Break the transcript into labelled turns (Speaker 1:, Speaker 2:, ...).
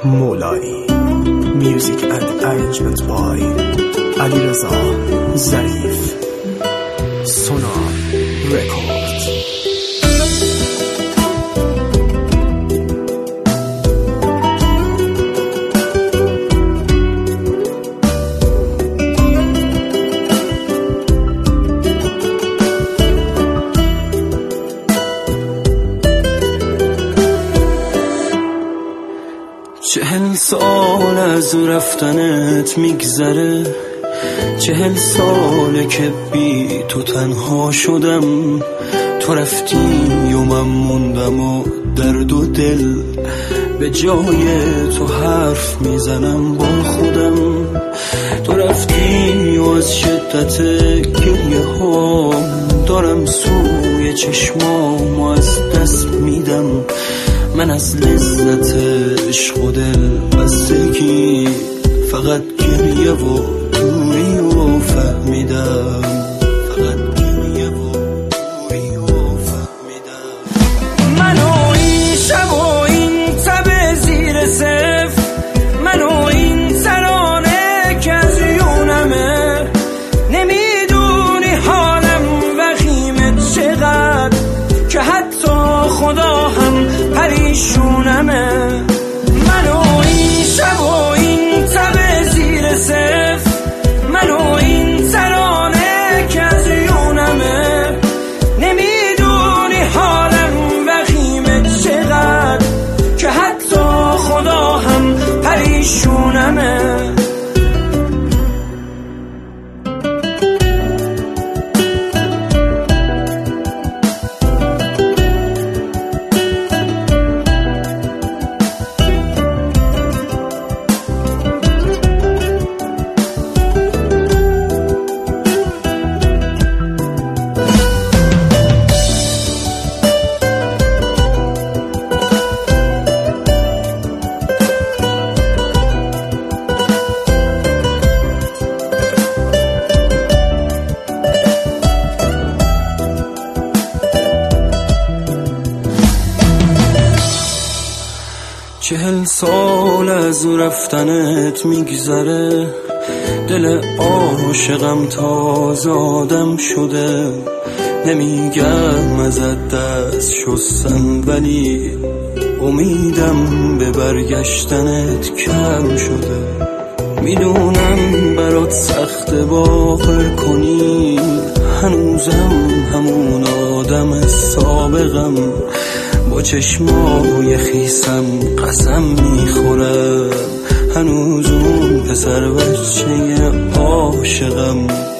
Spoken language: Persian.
Speaker 1: Molai. Music and arrangement by Alireza Zarif. Sonar Records.
Speaker 2: چهل سال از رفتنت میگذره، 40 ساله که بی تو تنها شدم. تو رفتی و من موندم و درد و دل به جای تو حرف میزنم با خودم. تو رفتی و از شدت گریه ها دارم سوی چشمام و از دست میدم. من از لذت عشق و دل بستگی فقط گریه و دوری و فهمیدم. فقط گریه و دوری و فهمیدم.
Speaker 3: منو این شب و این تب زیر صفر، منو این ترانه که از یونمه. نمیدونی حالم وخیمت چقدر که حتی خدا هم پریشونمه. منو این شب و این تب زیر صفر، منو این ترانه که از یونمه. نمیدونی حالم وخیمت چقدر که حتی خدا هم پریشونمه.
Speaker 2: چهل سال از رفتنت میگذره، دل عاشقم تازه آدم شده. نمیگم ازت دست شستن ولی امیدم به برگشتنت کم شده. میدونم برات سخت باور کنی، هنوزم همون آدم سابقم. با چشمای خیسم قسم میخورم، هنوز اون پسر بچه عاشقم.